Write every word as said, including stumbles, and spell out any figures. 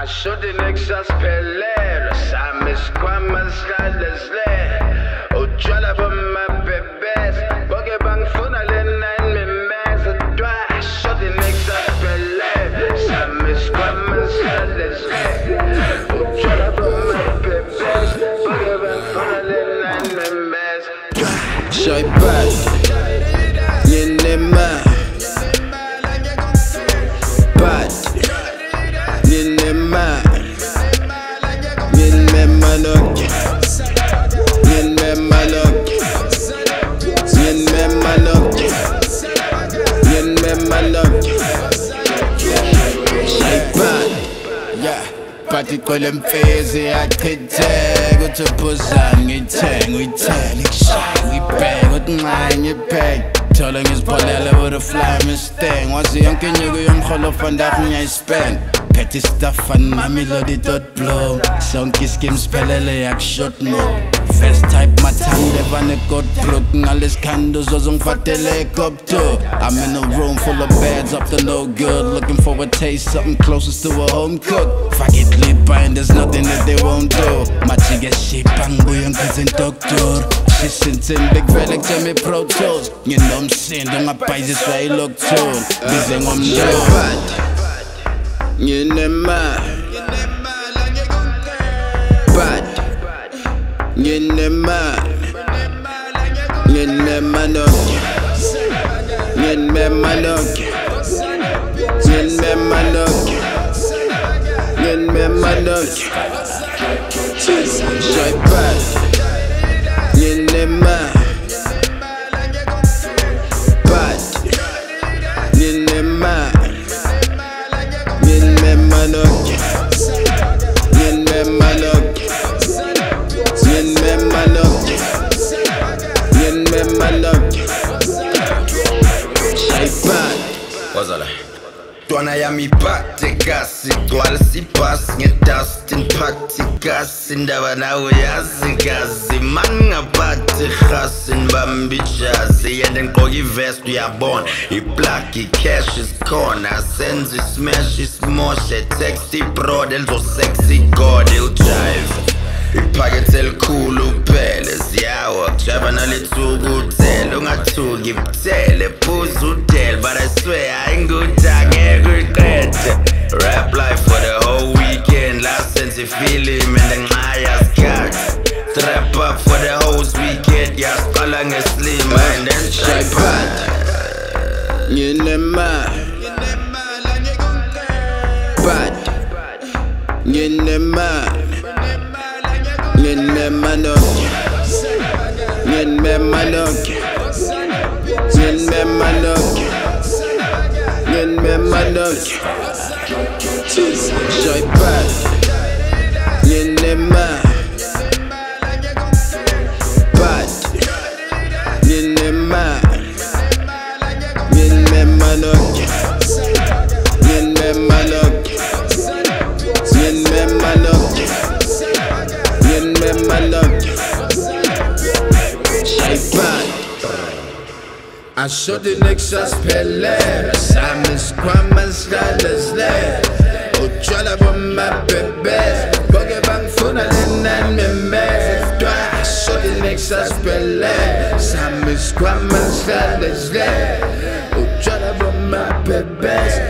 Ashodi nexaspelero, samiskwama skalesle. Ujala boma bebes, boge bang funa lena in me mess. Dwa ashodi nexaspelero, samiskwama skalesle. Ujala boma bebes, boge bang funa lena in me mess. Shoy bad, yene ma. Bad. Yine ma, yine malok, yine malok, yine malok, yine malok. Shaypan, yeah. Party kolem fezi akiteg, utupuzang ngiteng, ngiteng, ngishang, ngibeng, utngay ngibeng. Telling his palella with a fly mistake. Once the young kid, you young hollow fund that me I spend. Petty stuff and my melody dot blow. Sonky skim spellele yak shot no. First type my tongue never ne got broken. All his candles was on fat helicopter. I'm in a room full of beds up to no good. Looking for a taste, something closest to a home cook. If I get lit by and there's nothing that they won't do. My chica she bang boy and cousin doctor. She sent in big relic to me pro tools. You know I'm saying, don't I buy this way look too. This ain't on me. Yine ma, bad. Yine ma, yine manok, yine manok, yine manok, yine manok. Shoy bad, yine ma, bad. Yine ma. Yine manok, yine manok, yine manok, yine manok. Shaypan. Wazala. Twana ya mi pate kasi, twala si pas ngetas tin pate kasi, ndaba nawe yazi kasi, man nga pate khasi nbambi jazi, yenden kogi vest uyabona, i-black i-cash is corner, senze smash ismoshe, texty pro delzo sexy god il drive. Iphakethe elikhulu kuphela ziyawa kujaba nalithuka uthele ungathuki buthele phuza udele but I swear hayi nguthi angeke uyiqede. Rap life for the whole weekend last sense ifilm and ngenxa yasikhathi. Trap up for the whole weekend yasiqala ngeslim and then Shaypan. Yine ma, bad. Yine ma, yine manok, yine manok, yine manok, yine manok. Shoy bad, yine ma, bad. Yine ma, yine manok, yine manok, yine manok. Yine manok, Shaypan. Ashodi nexaspelero, samiskwama skalesle. Ujala boma bebes, boge bang funa lena in me mess. Dwa ashodi nexaspelero, samiskwama skalesle. Ujala boma bebes.